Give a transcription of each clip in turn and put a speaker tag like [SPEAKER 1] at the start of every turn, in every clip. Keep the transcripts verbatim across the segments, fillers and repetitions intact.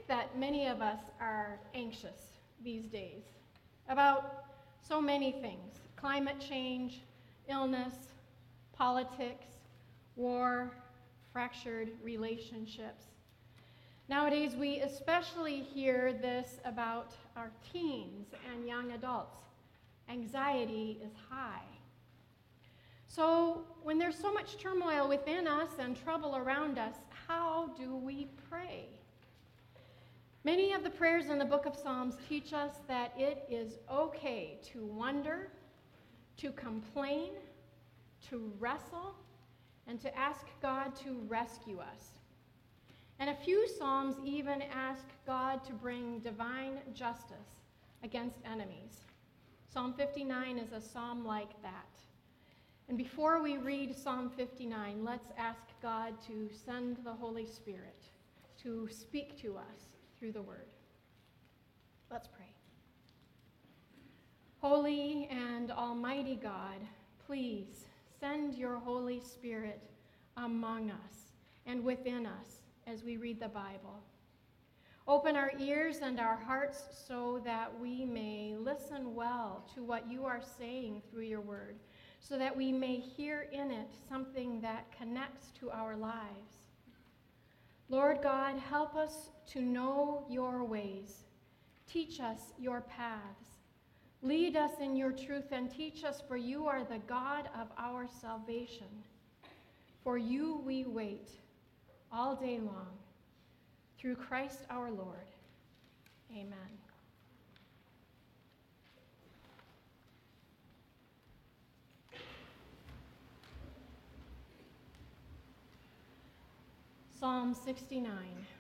[SPEAKER 1] that many of us are anxious these days about so many things: climate change, illness, politics, war, fractured relationships. Nowadays, we especially hear this about our teens and young adults. Anxiety is high. So when there's so much turmoil within us and trouble around us, how do we pray? Many of the prayers in the book of Psalms teach us that it is okay to wonder, to complain, to wrestle, and to ask God to rescue us. And a few Psalms even ask God to bring divine justice against enemies. Psalm fifty-nine is a psalm like that. And before we read Psalm fifty-nine, let's ask God to send the Holy Spirit to speak to us through the word. Let's pray. Holy and almighty God, please send your Holy Spirit among us and within us as we read the Bible. Open our ears and our hearts so that we may listen well to what you are saying through your word, so that we may hear in it something that connects to our lives. Lord God, help us to know your ways. Teach us your paths. Lead us in your truth and teach us, for you are the God of our salvation. For you we wait all day long. Through Christ our Lord. Amen. Psalm sixty-nine.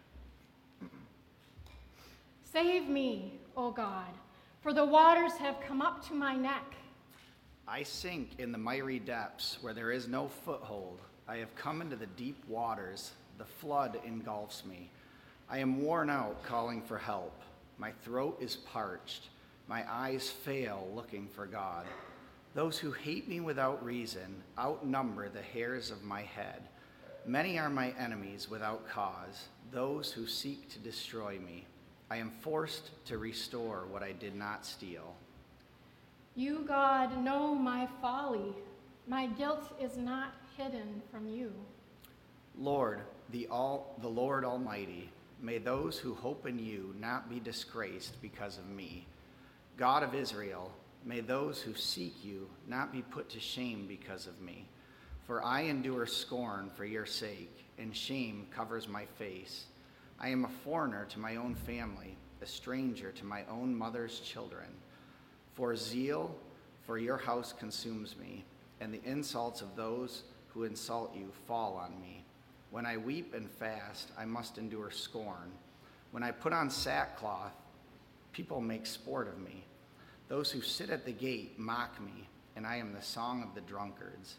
[SPEAKER 1] Save me, O God, for the waters have come up to my neck.
[SPEAKER 2] I sink in the miry depths where there is no foothold. I have come into the deep waters. The flood engulfs me. I am worn out calling for help. My throat is parched. My eyes fail looking for God. Those who hate me without reason outnumber the hairs of my head. Many are my enemies without cause, those who seek to destroy me. I am forced to restore what I did not steal.
[SPEAKER 1] You, God, know my folly. My guilt is not hidden from you.
[SPEAKER 2] Lord, the, all, the Lord Almighty, may those who hope in you not be disgraced because of me. God of Israel, may those who seek you not be put to shame because of me. For I endure scorn for your sake, and shame covers my face. I am a foreigner to my own family, a stranger to my own mother's children. For zeal for your house consumes me, and the insults of those who insult you fall on me. When I weep and fast, I must endure scorn. When I put on sackcloth, people make sport of me. Those who sit at the gate mock me, and I am the song of the drunkards.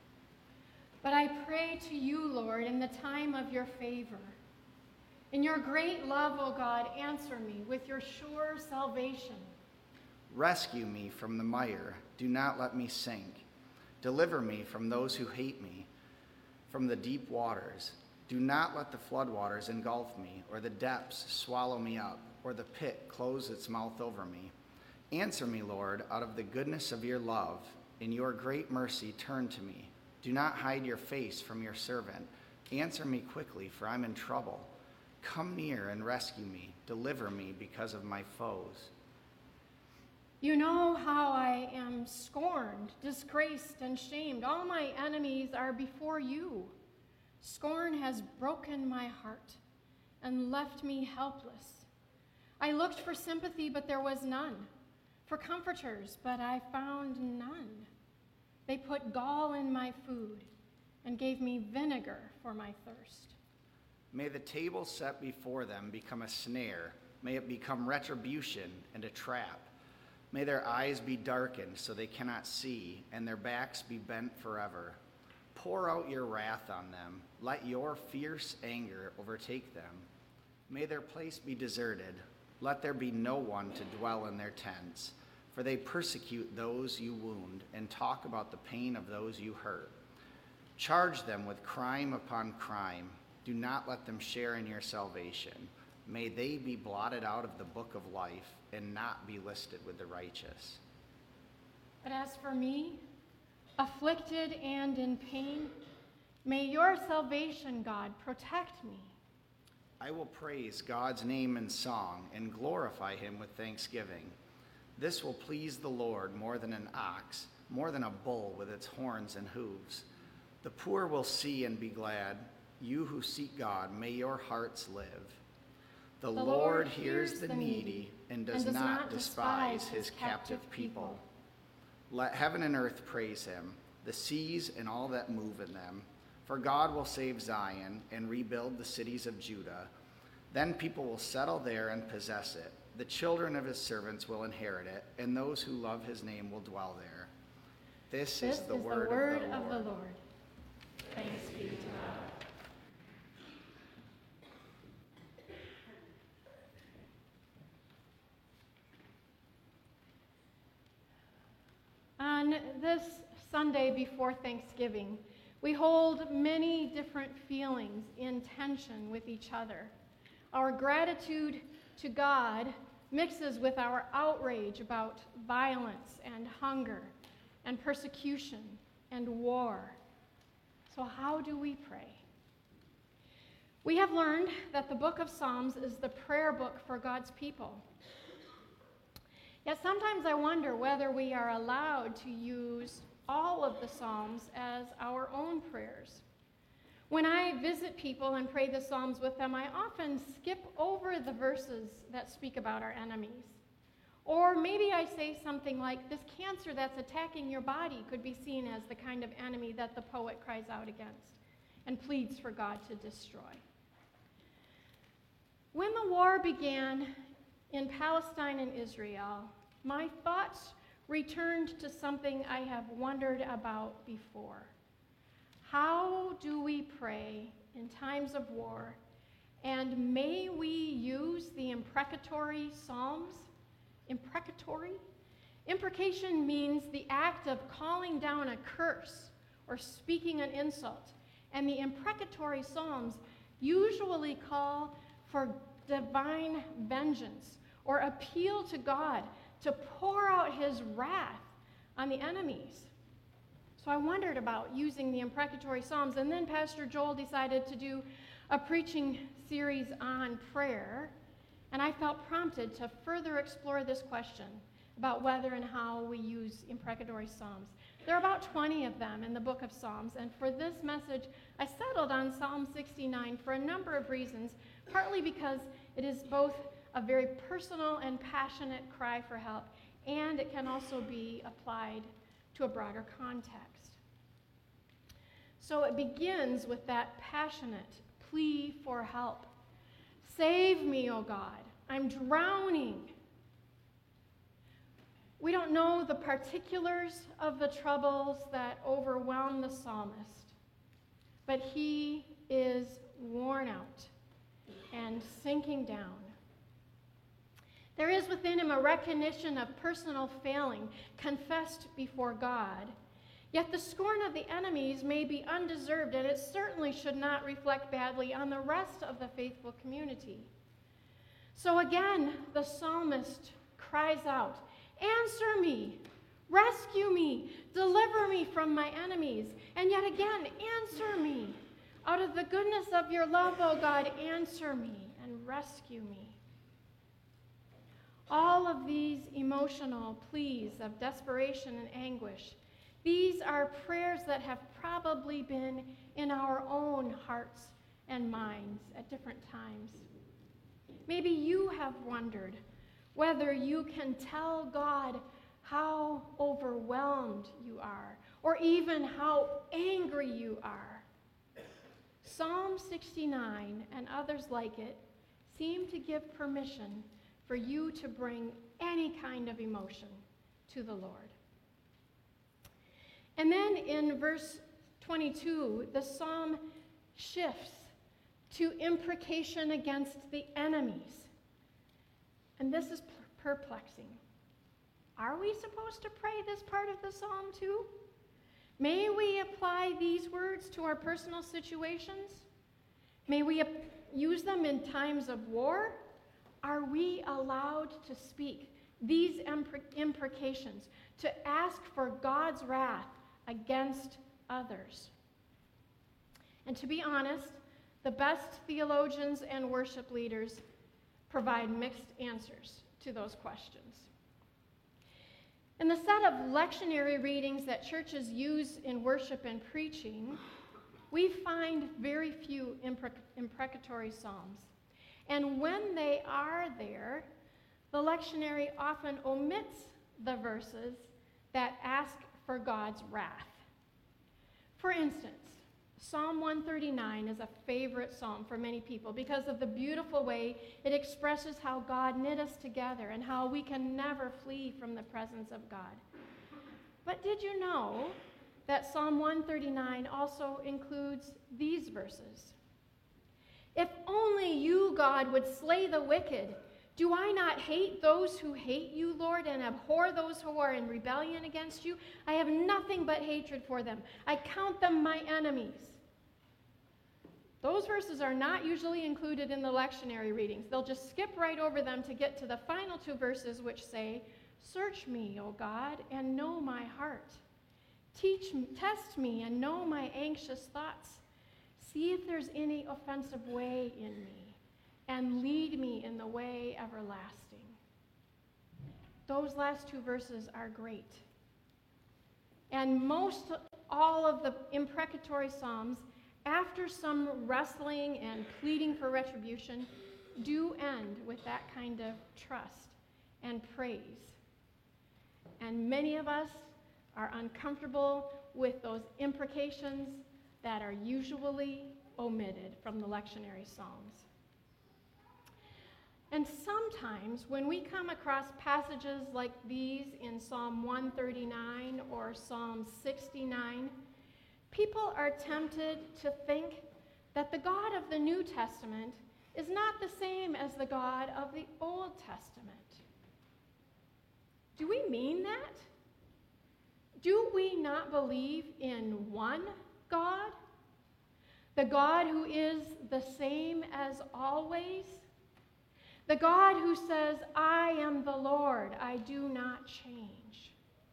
[SPEAKER 1] But I pray to you, Lord, in the time of your favor. In your great love, O God, answer me with your sure salvation.
[SPEAKER 2] Rescue me from the mire. Do not let me sink. Deliver me from those who hate me, from the deep waters. Do not let the floodwaters engulf me, or the depths swallow me up, or the pit close its mouth over me. Answer me, Lord, out of the goodness of your love. In your great mercy, turn to me. Do not hide your face from your servant. Answer me quickly, for I'm in trouble. Come near and rescue me. Deliver me because of my foes.
[SPEAKER 1] You know how I am scorned, disgraced, and shamed. All my enemies are before you. Scorn has broken my heart and left me helpless. I looked for sympathy, but there was none. For comforters, but I found none. They put gall in my food and gave me vinegar for my thirst.
[SPEAKER 2] May the table set before them become a snare. May it become retribution and a trap. May their eyes be darkened so they cannot see, and their backs be bent forever. Pour out your wrath on them. Let your fierce anger overtake them. May their place be deserted. Let there be no one to dwell in their tents, for they persecute those you wound and talk about the pain of those you hurt. Charge them with crime upon crime. Do not let them share in your salvation. may they be blotted out of the book of life and not be listed with the righteous.
[SPEAKER 1] But as for me, afflicted and in pain, may your salvation, God, protect me.
[SPEAKER 2] I will praise God's name in song and glorify him with thanksgiving. This will please the Lord more than an ox, more than a bull with its horns and hooves. The poor will see and be glad. You who seek God, may your hearts live. The,
[SPEAKER 1] The
[SPEAKER 2] Lord,
[SPEAKER 1] Lord
[SPEAKER 2] hears
[SPEAKER 1] hears
[SPEAKER 2] the
[SPEAKER 1] the
[SPEAKER 2] needy
[SPEAKER 1] needy
[SPEAKER 2] and does,
[SPEAKER 1] and does
[SPEAKER 2] not,
[SPEAKER 1] not
[SPEAKER 2] despise
[SPEAKER 1] despise
[SPEAKER 2] his
[SPEAKER 1] his
[SPEAKER 2] captive
[SPEAKER 1] captive
[SPEAKER 2] people.
[SPEAKER 1] people.
[SPEAKER 2] Let heaven and earth praise him, the seas and all that move in them. For God will save Zion and rebuild the cities of Judah. Then people will settle there and possess it. The children of his servants will inherit it, and those who love his name will dwell there. This,
[SPEAKER 1] This
[SPEAKER 2] is the word, of, the
[SPEAKER 1] of the
[SPEAKER 2] Lord.
[SPEAKER 1] Lord. Thanks be to God. On this Sunday before Thanksgiving, we hold many different feelings in tension with each other. Our gratitude to God mixes with our outrage about violence and hunger and persecution and war. So how do we pray? We have learned that the book of Psalms is the prayer book for God's people. Yet sometimes I wonder whether we are allowed to use all of the Psalms as our own prayers. When I visit people and pray the Psalms with them, I often skip over the verses that speak about our enemies. Or maybe I say something like, this cancer that's attacking your body could be seen as the kind of enemy that the poet cries out against and pleads for God to destroy. When the war began in Palestine and Israel, my thoughts returned to something I have wondered about before. How do we pray in times of war? And may we use the imprecatory Psalms? Imprecatory? Imprecation means the act of calling down a curse or speaking an insult. And the imprecatory Psalms usually call for divine vengeance or appeal to God to pour out his wrath on the enemies. So I wondered about using the imprecatory Psalms, and then Pastor Joel decided to do a preaching series on prayer, and I felt prompted to further explore this question about whether and how we use imprecatory Psalms. There are about twenty of them in the book of Psalms, and for this message, I settled on Psalm sixty-nine for a number of reasons, partly because it is both a very personal and passionate cry for help, and it can also be applied to a broader context. So it begins with that passionate plea for help. Save me, O God, I'm drowning. We don't know the particulars of the troubles that overwhelm the psalmist, but he is worn out and sinking down. There is within him a recognition of personal failing, confessed before God. Yet the scorn of the enemies may be undeserved, and it certainly should not reflect badly on the rest of the faithful community. So again, the psalmist cries out, answer me, rescue me, deliver me from my enemies. And yet again, answer me. Out of the goodness of your love, O God, answer me and rescue me. All of these emotional pleas of desperation and anguish, these are prayers that have probably been in our own hearts and minds at different times. Maybe you have wondered whether you can tell God how overwhelmed you are, or even how angry you are. Psalm sixty-nine and others like it seem to give permission for you to bring any kind of emotion to the Lord. And then in verse twenty-two, the psalm shifts to imprecation against the enemies. And this is perplexing. Are we supposed to pray this part of the psalm too? May we apply these words to our personal situations? May we, use them in times of war, are we allowed to speak these impre- imprecations, to ask for God's wrath against others? And to be honest, the best theologians and worship leaders provide mixed answers to those questions. In the set of lectionary readings that churches use in worship and preaching, we find very few impre- imprecatory psalms. And when they are there, the lectionary often omits the verses that ask for God's wrath. For instance, Psalm one thirty-nine is a favorite psalm for many people because of the beautiful way it expresses how God knit us together and how we can never flee from the presence of God. But did you know that Psalm one thirty-nine also includes these verses? If only you, God, would slay the wicked. Do I not hate those who hate you, Lord, and abhor those who are in rebellion against you? I have nothing but hatred for them. I count them my enemies. Those verses are not usually included in the lectionary readings. They'll just skip right over them to get to the final two verses, which say, "Search me, O God, and know my heart. Teach, test me and know my anxious thoughts. See if there's any offensive way in me, and lead me in the way everlasting." Those last two verses are great. And most all of the imprecatory psalms, after some wrestling and pleading for retribution, do end with that kind of trust and praise. And many of us are uncomfortable with those imprecations that are usually omitted from the lectionary psalms. And sometimes when we come across passages like these in Psalm one thirty-nine or Psalm sixty-nine, people are tempted to think that the God of the New Testament is not the same as the God of the Old Testament. Do we mean that? Do we not believe in one God? The God who is the same as always? The God who says, "I am the Lord, I do not change."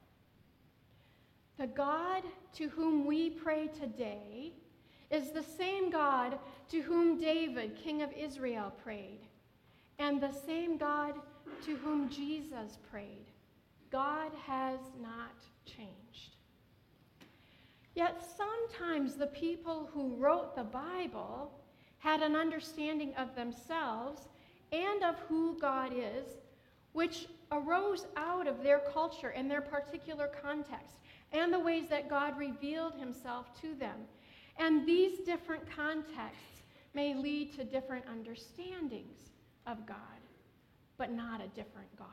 [SPEAKER 1] The God to whom we pray today is the same God to whom David, king of Israel, prayed, and the same God to whom Jesus prayed. God has not changed. Yet sometimes the people who wrote the Bible had an understanding of themselves and of who God is, which arose out of their culture and their particular context, and the ways that God revealed himself to them. And these different contexts may lead to different understandings of God, but not a different God.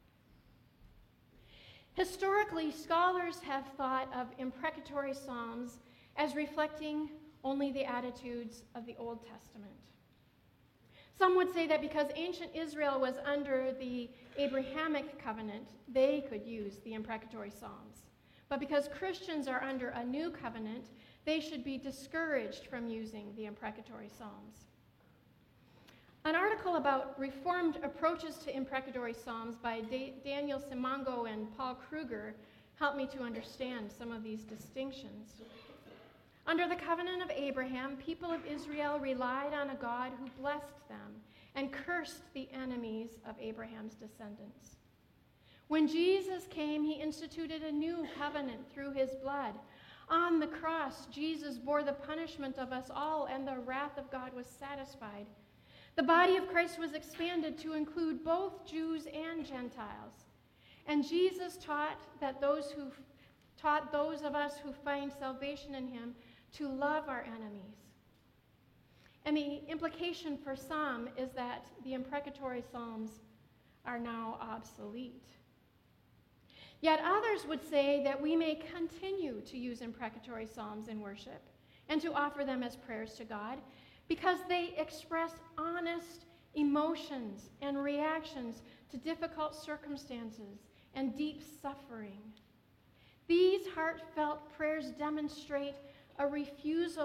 [SPEAKER 1] Historically, scholars have thought of imprecatory psalms as reflecting only the attitudes of the Old Testament. Some would say that because ancient Israel was under the Abrahamic covenant, they could use the imprecatory psalms. But because Christians are under a new covenant, they should be discouraged from using the imprecatory psalms. An article about Reformed approaches to imprecatory psalms by da- Daniel Simango and Paul Kruger helped me to understand some of these distinctions. Under the covenant of Abraham, people of Israel relied on a God who blessed them and cursed the enemies of Abraham's descendants. When Jesus came, he instituted a new covenant through his blood. On the cross, Jesus bore the punishment of us all, and the wrath of God was satisfied. The body of Christ was expanded to include both Jews and Gentiles. And Jesus taught that those who taught those of us who find salvation in him to love our enemies. And the implication for some is that the imprecatory psalms are now obsolete. Yet others would say that we may continue to use imprecatory psalms in worship and to offer them as prayers to God because they express honest emotions and reactions to difficult circumstances and deep suffering. These heartfelt prayers demonstrate a refusal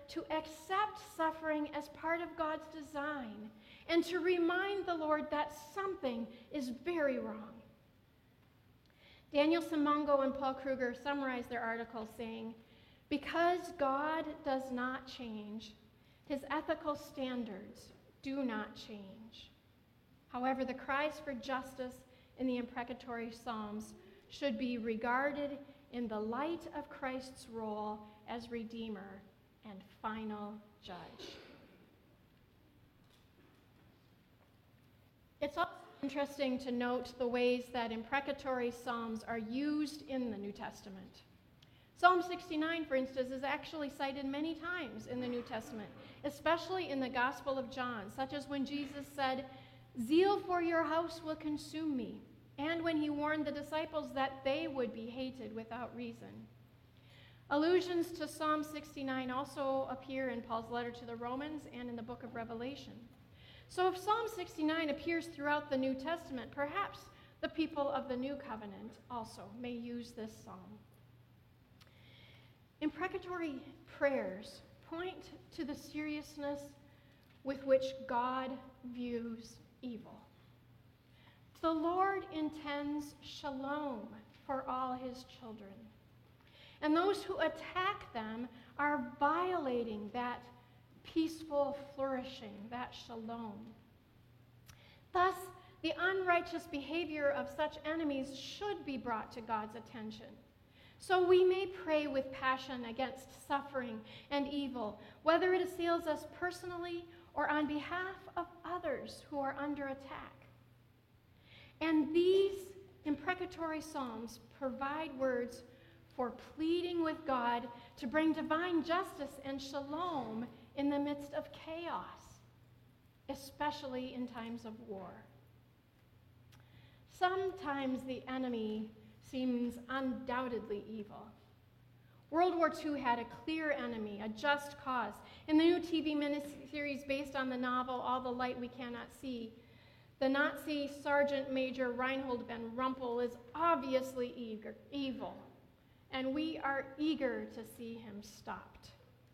[SPEAKER 1] to accept suffering as part of God's design and to remind the Lord that something is very wrong. Daniel Simongo and Paul Kruger summarize their article saying, "Because God does not change, his ethical standards do not change. However, the cries for justice in the imprecatory Psalms should be regarded in the light of Christ's role as Redeemer and final judge." It's also interesting to note the ways that imprecatory psalms are used in the New Testament. Psalm sixty-nine, for instance, is actually cited many times in the New Testament, especially in the Gospel of John, such as when Jesus said, "Zeal for your house will consume me," and when he warned the disciples that they would be hated without reason. Allusions to Psalm sixty-nine also appear in Paul's letter to the Romans and in the book of Revelation. So if Psalm sixty-nine appears throughout the New Testament, perhaps the people of the New Covenant also may use this psalm. Imprecatory prayers point to the seriousness with which God views evil. The Lord intends shalom for all his children, and those who attack them are violating that peaceful flourishing, that shalom. Thus, the unrighteous behavior of such enemies should be brought to God's attention. So we may pray with passion against suffering and evil, whether it assails us personally or on behalf of others who are under attack. And these imprecatory psalms provide words for pleading with God to bring divine justice and shalom in the midst of chaos, especially in times of war. Sometimes the enemy seems undoubtedly evil. World War Two had a clear enemy, a just cause. In the new T V miniseries based on the novel All the Light We Cannot See, the Nazi Sergeant Major Reinhold von Rumpel is obviously eager, evil, and we are eager to see him stopped.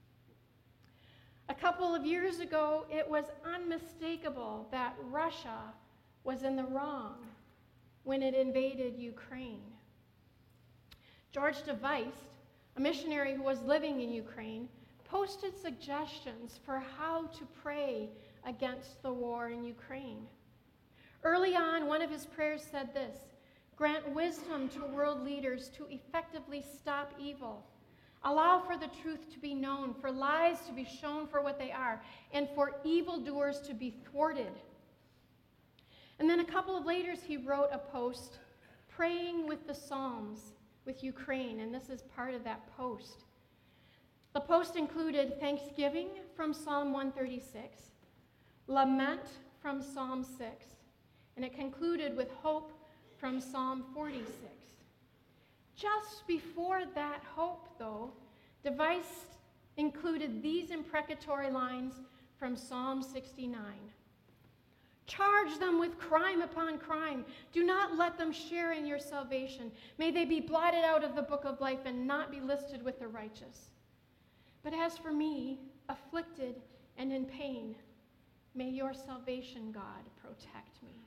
[SPEAKER 1] A couple of years ago, it was unmistakable that Russia was in the wrong when it invaded Ukraine. George DeVeist, a missionary who was living in Ukraine, posted suggestions for how to pray against the war in Ukraine. Early on, one of his prayers said this: "Grant wisdom to world leaders to effectively stop evil. Allow for the truth to be known, for lies to be shown for what they are, and for evildoers to be thwarted." And then a couple of later, he wrote a post praying with the Psalms with Ukraine, and this is part of that post. The post included thanksgiving from Psalm one thirty-six, lament from Psalm six, and it concluded with hope from Psalm forty-six. Just before that hope, though, DeVeist included these imprecatory lines from Psalm sixty-nine. "Charge them with crime upon crime. Do not let them share in your salvation. May they be blotted out of the book of life and not be listed with the righteous. But as for me, afflicted and in pain, may your salvation, God, protect me."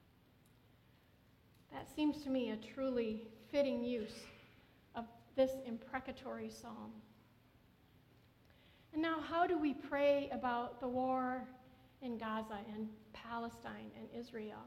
[SPEAKER 1] That seems to me a truly fitting use of this imprecatory psalm. And now, how do we pray about the war in Gaza and Palestine and Israel?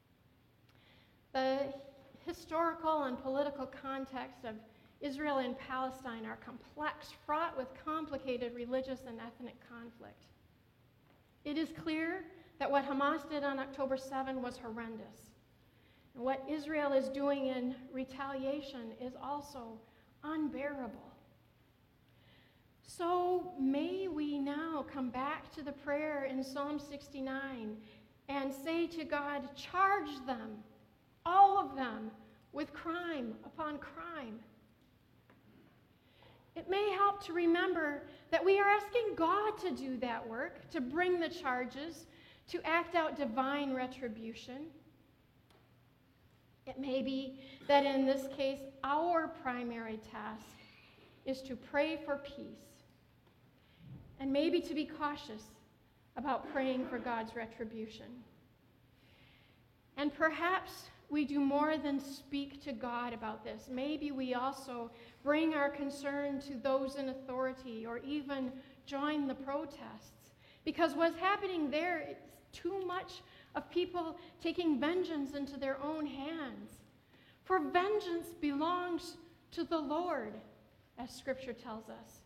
[SPEAKER 1] The historical and political context of Israel and Palestine are complex, fraught with complicated religious and ethnic conflict. It is clear that what Hamas did on October seventh was horrendous. And what Israel is doing in retaliation is also unbearable. So may we now come back to the prayer in Psalm sixty-nine and say to God, charge them, all of them, with crime upon crime. It may help to remember that we are asking God to do that work, to bring the charges, to act out divine retribution. It may be that in this case, our primary task is to pray for peace and maybe to be cautious about praying for God's retribution. And perhaps we do more than speak to God about this. Maybe we also bring our concern to those in authority or even join the protests. Because what's happening there is too much of people taking vengeance into their own hands. For vengeance belongs to the Lord, as Scripture tells us.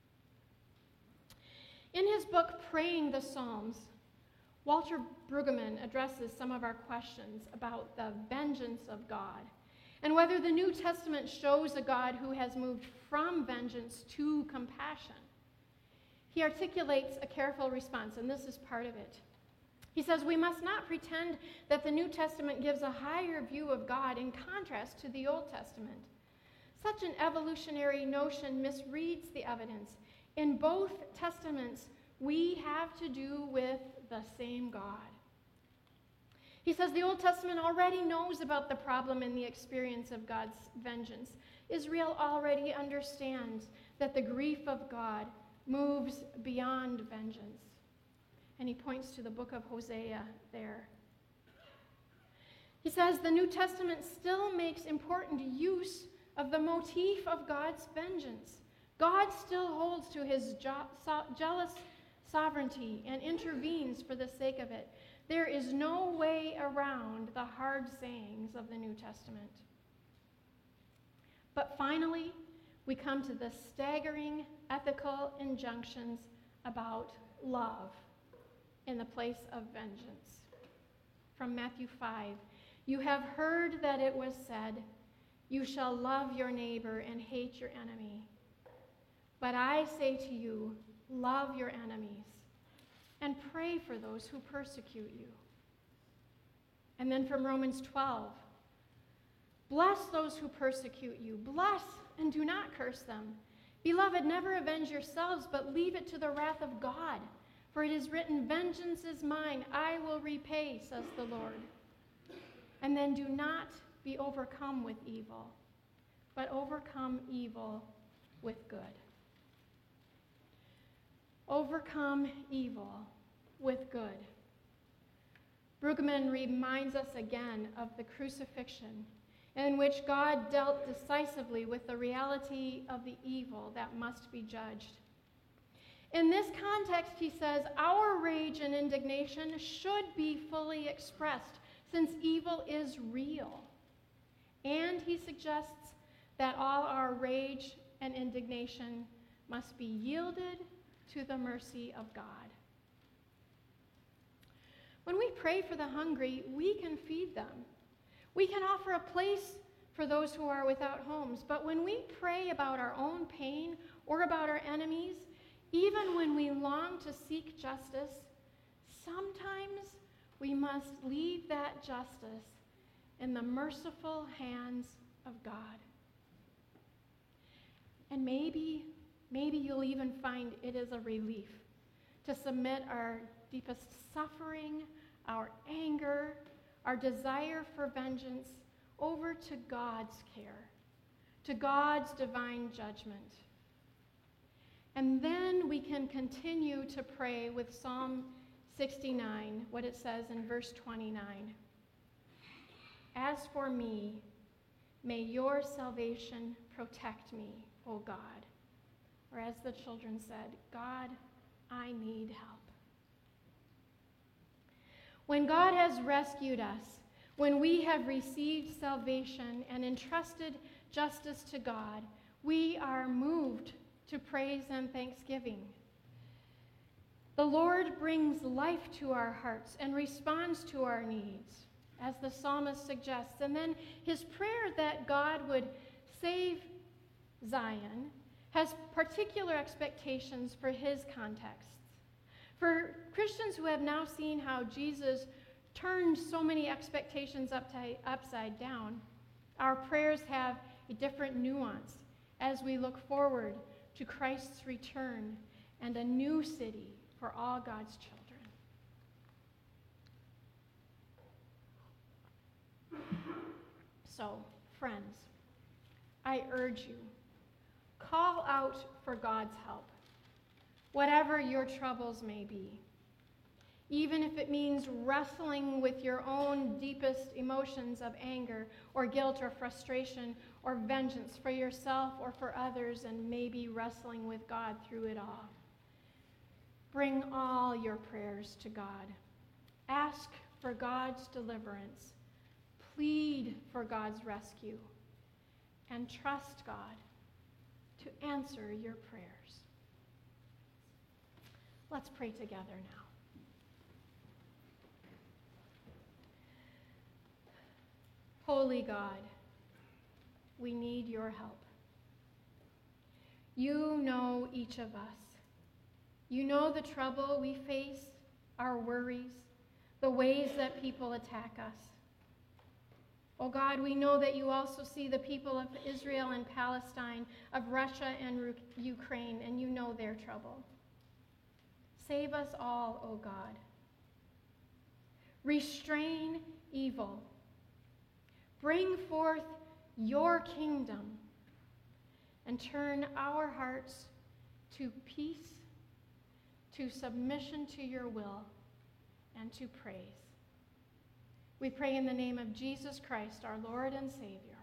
[SPEAKER 1] In his book, Praying the Psalms, Walter Brueggemann addresses some of our questions about the vengeance of God and whether the New Testament shows a God who has moved from vengeance to compassion. He articulates a careful response, and this is part of it. He says, we must not pretend that the New Testament gives a higher view of God in contrast to the Old Testament. Such an evolutionary notion misreads the evidence. In both testaments, we have to do with the same God. He says the Old Testament already knows about the problem and the experience of God's vengeance. Israel already understands that the grief of God moves beyond vengeance. And he points to the book of Hosea there. He says the New Testament still makes important use of the motif of God's vengeance. God still holds to his jo- so- jealous sovereignty and intervenes for the sake of it. There is no way around the hard sayings of the New Testament. But finally, we come to the staggering ethical injunctions about love in the place of vengeance. From Matthew five, you have heard that it was said, you shall love your neighbor and hate your enemy. But I say to you, love your enemies and pray for those who persecute you. And then from Romans twelve, bless those who persecute you. Bless and do not curse them. Beloved, never avenge yourselves, but leave it to the wrath of God. For it is written, vengeance is mine, I will repay, says the Lord. And then do not be overcome with evil, but overcome evil with good. Overcome evil with good. Brueggemann reminds us again of the crucifixion, in which God dealt decisively with the reality of the evil that must be judged. In this context, he says, our rage and indignation should be fully expressed, since evil is real. And he suggests that all our rage and indignation must be yielded to the mercy of God. When we pray for the hungry, we can feed them. We can offer a place for those who are without homes. But when we pray about our own pain or about our enemies, even when we long to seek justice, sometimes we must leave that justice in the merciful hands of God. And maybe, maybe you'll even find it is a relief to submit our deepest suffering, our anger, our desire for vengeance over to God's care, to God's divine judgment. And then we can continue to pray with Psalm sixty-nine, what it says in verse twenty-nine. As for me, may your salvation protect me, O God. Or as the children said, God, I need help. When God has rescued us, when we have received salvation and entrusted justice to God, we are moved to praise and thanksgiving. The Lord brings life to our hearts and responds to our needs, as the psalmist suggests. And then his prayer that God would save Zion has particular expectations for his contexts. For Christians who have now seen how Jesus turned so many expectations upside down, our prayers have a different nuance as we look forward to Christ's return and a new city for all God's children. So, friends, I urge you, call out for God's help. whatever your troubles may be. Even if it means wrestling with your own deepest emotions of anger or guilt or frustration or vengeance for yourself or for others, and maybe wrestling with God through it all. Bring all your prayers to God. Ask for God's deliverance. Plead for God's rescue. And trust God to answer your prayers. Let's pray together now. Holy God, we need your help. You know each of us. You know the trouble we face, our worries, the ways that people attack us. Oh God, we know that you also see the people of Israel and Palestine, of Russia and Ru- Ukraine, and you know their trouble. Save us all, oh God. Restrain evil. Bring forth your kingdom and turn our hearts to peace, to submission to your will, and to praise. We pray in the name of Jesus Christ, our Lord and Savior.